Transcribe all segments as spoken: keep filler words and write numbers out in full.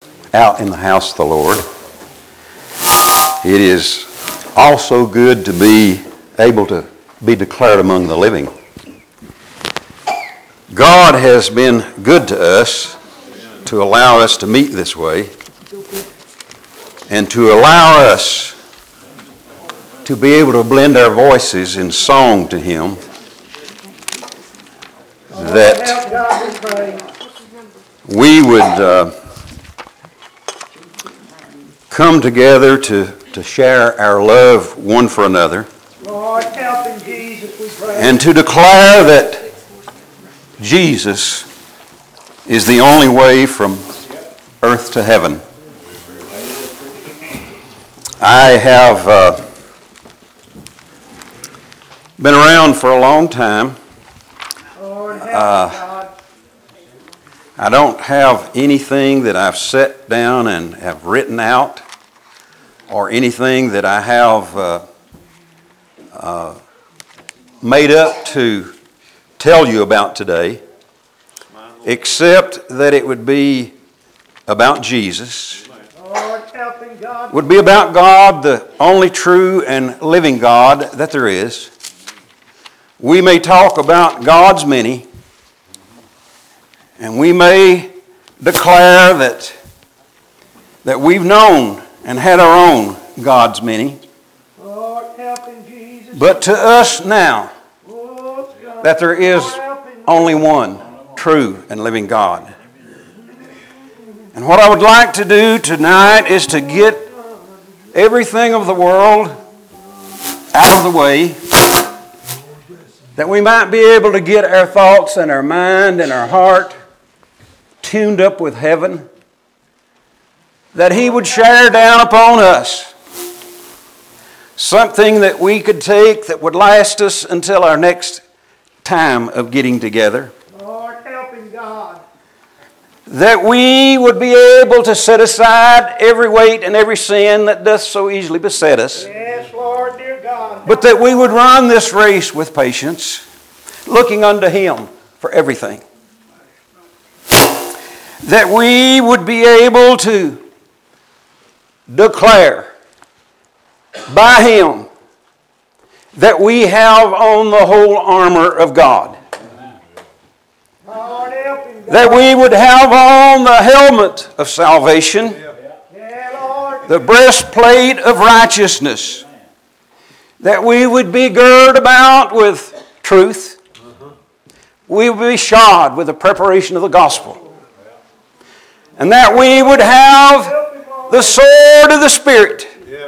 out in the house of the Lord. It is also good to be able to be declared among the living. God has been good to us to allow us to meet this way and to allow us to be able to blend our voices in song to Him, that we would uh, come together to, to share our love one for another, Lord, help in Jesus, we pray. And to declare that Jesus is the only way from earth to heaven. I have uh, been around for a long time. Lord, help Uh, God. I don't have anything that I've set down and have written out, or anything that I have uh, uh, made up to tell you about today, except that it would be about Jesus. Lord, help in God. Would be about God, the only true and living God that there is. We may talk about God's many, and we may declare that, that we've known and had our own God's many. Lord, help in Jesus. But to us now, Lord, God. that there is Lord, help in only one true and living God. And what I would like to do tonight is to get everything of the world out of the way, that we might be able to get our thoughts and our mind and our heart tuned up with heaven, that He would share down upon us something that we could take that would last us until our next time of getting together, Lord, help in God. that we would be able to set aside every weight and every sin that doth so easily beset us, Yes, Lord, dear God. but that we would run this race with patience, looking unto Him for everything. That we would be able to declare by Him that we have on the whole armor of God. Lord, help in God. That we would have on the helmet of salvation, Yeah, Lord. the breastplate of righteousness, that we would be girded about with truth, we would be shod with the preparation of the gospel, and that we would have the sword of the Spirit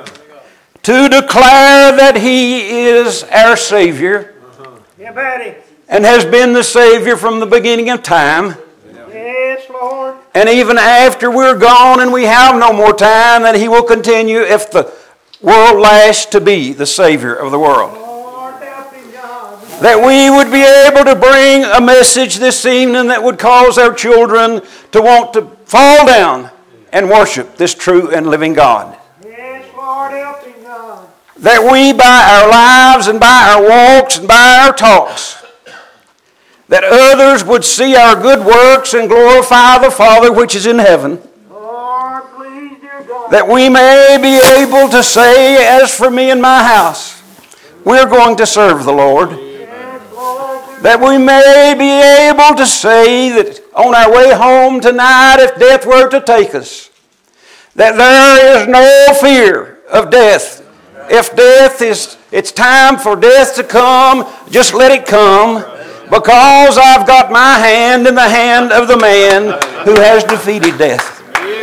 to declare that He is our Savior Yeah, Betty. and has been the Savior from the beginning of time. Yes, Lord. And even after we're gone and we have no more time, that He will continue, if the world lasts, to be the Savior of the world. Lord, help in God. That we would be able to bring a message this evening that would cause our children to want to fall down and worship this true and living God. Yes, Lord, help in God. That we, by our lives and by our walks and by our talks, that others would see our good works and glorify the Father which is in heaven. Lord, please, dear God. That we may be able to say, as for me and my house, we're going to serve the Lord. Yes, Lord. That we may be able to say that on our way home tonight, if death were to take us, that there is no fear of death. If death is, it's time for death to come, just let it come, because I've got my hand in the hand of the man who has defeated death.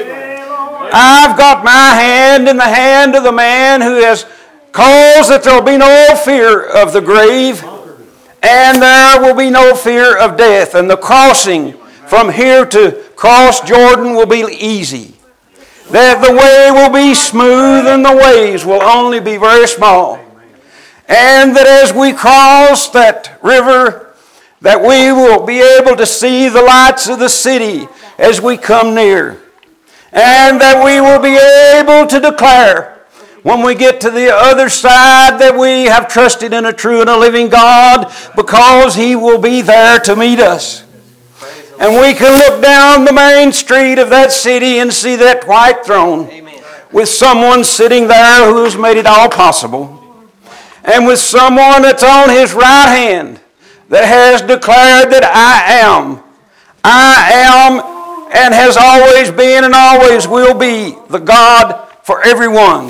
I've got my hand in the hand of the man who has caused that there will be no fear of the grave, and there will be no fear of death, and the crossing from here to cross Jordan will be easy. That the way will be smooth and the waves will only be very small. And that as we cross that river, that we will be able to see the lights of the city as we come near. And that we will be able to declare when we get to the other side that we have trusted in a true and a living God, because He will be there to meet us. And we can look down the main street of that city and see that white throne. Amen. With someone sitting there who's made it all possible. And with someone that's on his right hand that has declared that I am. I am and has always been and always will be the God for everyone.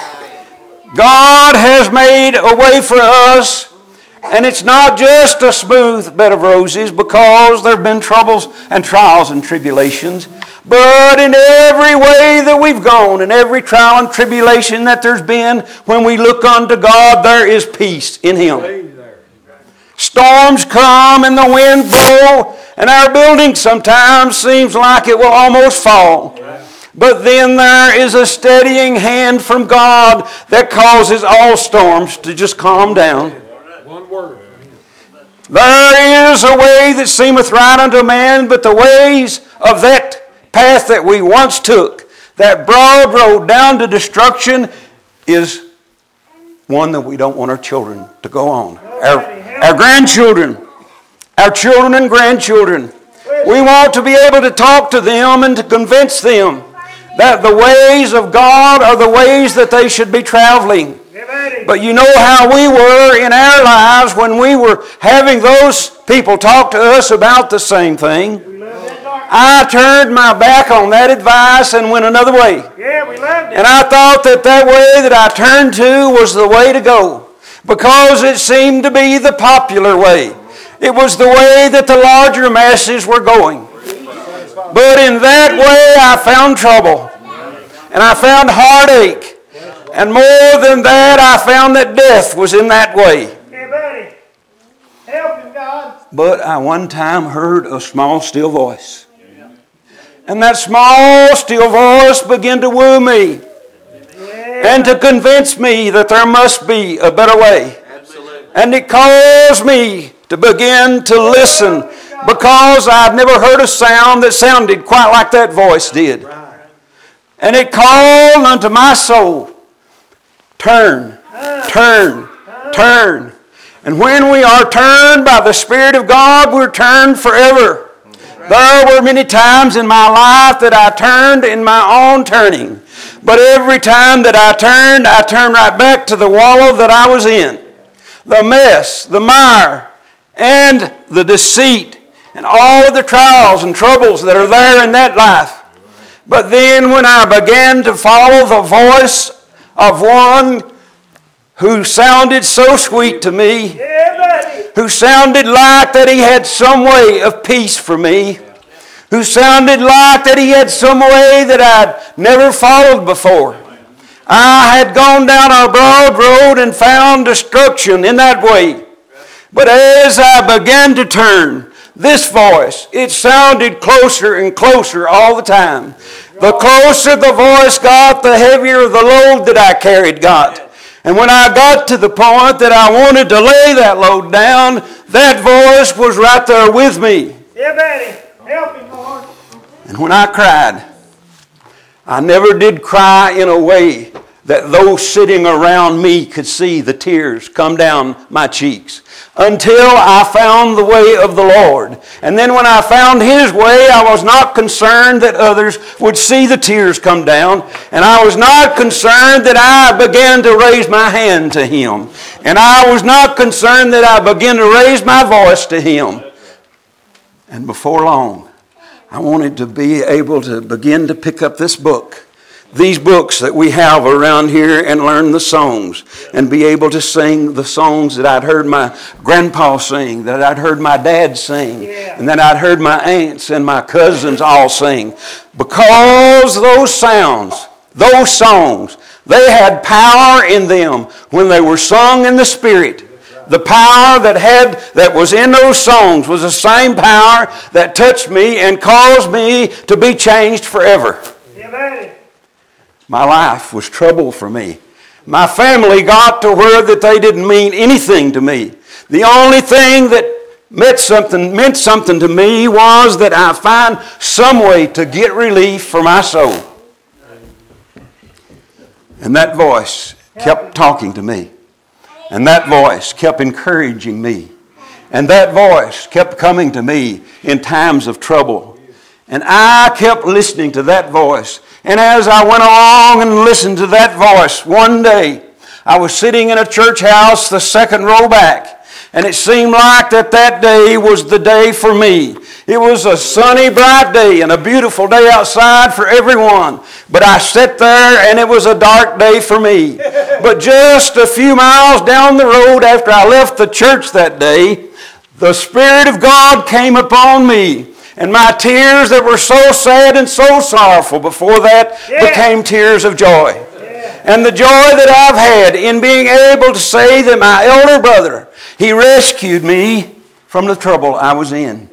God has made a way for us. And it's not just a smooth bed of roses because there have been troubles and trials and tribulations. But in every way that we've gone, in every trial and tribulation that there's been, when we look unto God, there is peace in Him. Storms come and the wind blow, and our building sometimes seems like it will almost fall. But then there is a steadying hand from God that causes all storms to just calm down. One word. There is a way that seemeth right unto man, but the ways of that path that we once took, that broad road down to destruction, is one that we don't want our children to go on. Our, our grandchildren, our children and grandchildren, we want to be able to talk to them and to convince them that the ways of God are the ways that they should be traveling. But you know how we were in our lives when we were having those people talk to us about the same thing. I turned my back on that advice and went another way. Yeah, we loved it. And I thought that that way that I turned to was the way to go, because it seemed to be the popular way. It was the way that the larger masses were going. But in that way I found trouble. And I found heartache. And more than that, I found that death was in that way. Hey, buddy. Help him, God. But I one time heard a small, still voice. And that small, still voice began to woo me. Yeah. And to convince me that there must be a better way. Absolutely. And it caused me to begin to listen, because I'd never heard a sound that sounded quite like that voice did. And it called unto my soul, turn, turn, turn. And when we are turned by the Spirit of God, we're turned forever. There were many times in my life that I turned in my own turning. But every time that I turned, I turned right back to the wallow that I was in. The mess, the mire, and the deceit, and all of the trials and troubles that are there in that life. But then when I began to follow the voice of one who sounded so sweet to me, Yeah, who sounded like that he had some way of peace for me, who sounded like that he had some way that I'd never followed before. I had gone down a broad road and found destruction in that way. But as I began to turn, this voice, it sounded closer and closer all the time. The closer the voice got, the heavier the load that I carried got. And when I got to the point that I wanted to lay that load down, that voice was right there with me. Yeah, buddy. Help him, Lord. And when I cried, I never did cry in a way that those sitting around me could see the tears come down my cheeks, until I found the way of the Lord. And then when I found His way, I was not concerned that others would see the tears come down. And I was not concerned that I began to raise my hand to Him. And I was not concerned that I began to raise my voice to Him. And before long, I wanted to be able to begin to pick up this book, these books that we have around here, and learn the songs and be able to sing the songs that I'd heard my grandpa sing, that I'd heard my dad sing, Yeah. and that I'd heard my aunts and my cousins all sing. Because those sounds, those songs, they had power in them when they were sung in the Spirit. The power that had that was in those songs was the same power that touched me and caused me to be changed forever. Yeah, buddy. My life was trouble for me. My family got to where that they didn't mean anything to me. The only thing that meant something, meant something to me was that I find some way to get relief for my soul. And that voice kept talking to me. And that voice kept encouraging me. And that voice kept coming to me in times of trouble. And I kept listening to that voice. And as I went along and listened to that voice, one day I was sitting in a church house the second row back. And it seemed like that that day was the day for me. It was a sunny, bright day and a beautiful day outside for everyone. But I sat there and it was a dark day for me. But just a few miles down the road after I left the church that day, the Spirit of God came upon me. And my tears that were so sad and so sorrowful before that yeah. became tears of joy. Yeah. And the joy that I've had in being able to say that my elder brother, he rescued me from the trouble I was in.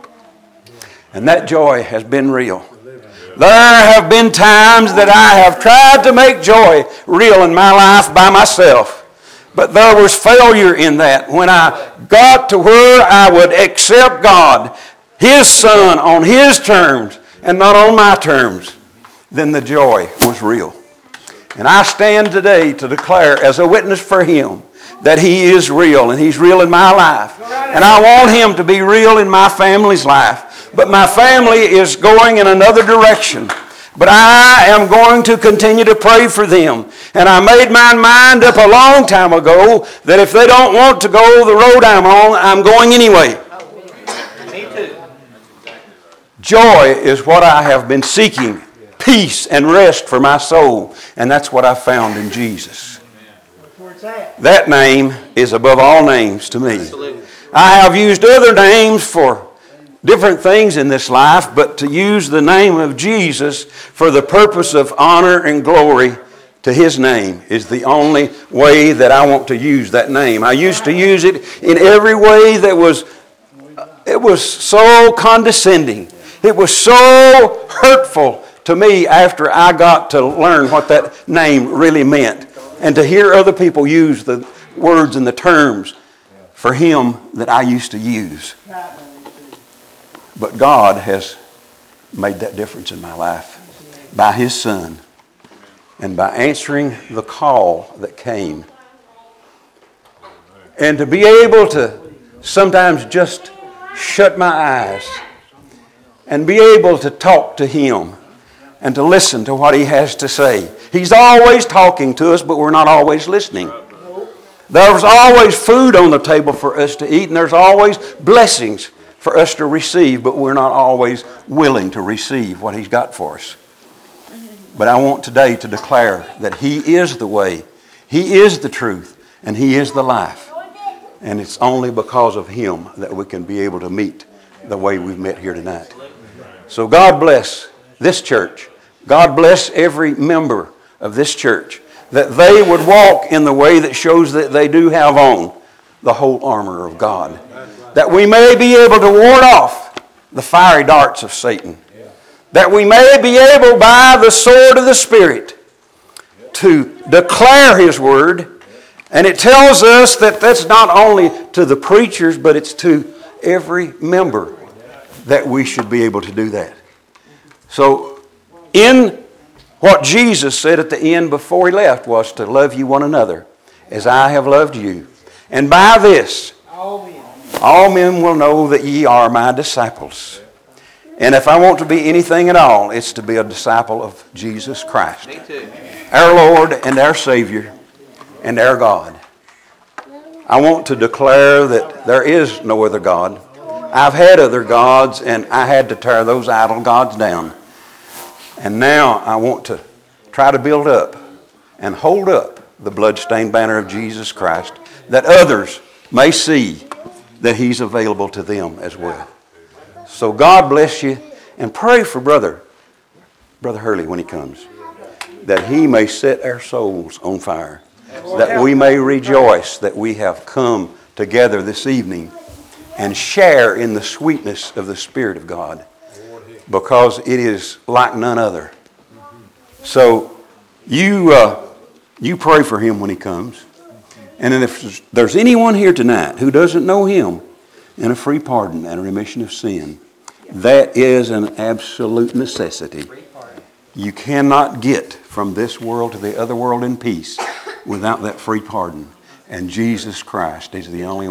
And that joy has been real. There have been times that I have tried to make joy real in my life by myself. But there was failure in that. When I got to where I would accept God, His Son, on His terms and not on my terms, then the joy was real. And I stand today to declare as a witness for Him that He is real, and He's real in my life. And I want Him to be real in my family's life. But my family is going in another direction. But I am going to continue to pray for them. And I made my mind up a long time ago that if they don't want to go the road I'm on, I'm going anyway. Me too. Joy is what I have been seeking. Peace and rest for my soul. And that's what I found in Jesus. That name is above all names to me. Absolutely. I have used other names for different things in this life, but to use the name of Jesus for the purpose of honor and glory to His name is the only way that I want to use that name. I used to use it in every way that was, it was so condescending. It was so hurtful to me after I got to learn what that name really meant. And to hear other people use the words and the terms for Him that I used to use. But God has made that difference in my life by His Son and by answering the call that came. And to be able to sometimes just shut my eyes and be able to talk to Him and to listen to what He has to say. He's always talking to us, but we're not always listening. There's always food on the table for us to eat, and there's always blessings for us to receive, but we're not always willing to receive what He's got for us. But I want today to declare that He is the way, He is the truth, and He is the life. And it's only because of Him that we can be able to meet the way we've met here tonight. So God bless this church. God bless every member of this church, that they would walk in the way that shows that they do have on the whole armor of God. That we may be able to ward off the fiery darts of Satan. That we may be able by the sword of the Spirit to declare His word. And it tells us that that's not only to the preachers, but it's to every member that we should be able to do that. So in what Jesus said at the end before He left was to love you one another as I have loved you. And by this, all men will know that ye are my disciples. And if I want to be anything at all, it's to be a disciple of Jesus Christ, our Lord and our Savior and our God. I want to declare that there is no other God. I've had other gods, and I had to tear those idol gods down. And now I want to try to build up and hold up the bloodstained banner of Jesus Christ, that others may see that He's available to them as well. So God bless you, and pray for Brother, Brother Hurley when he comes, that he may set our souls on fire, that we may rejoice that we have come together this evening and share in the sweetness of the Spirit of God, because it is like none other. So you uh, you pray for him when he comes. And then if there's anyone here tonight who doesn't know Him and a free pardon and a remission of sin, that is an absolute necessity. You cannot get from this world to the other world in peace without that free pardon. And Jesus Christ is the only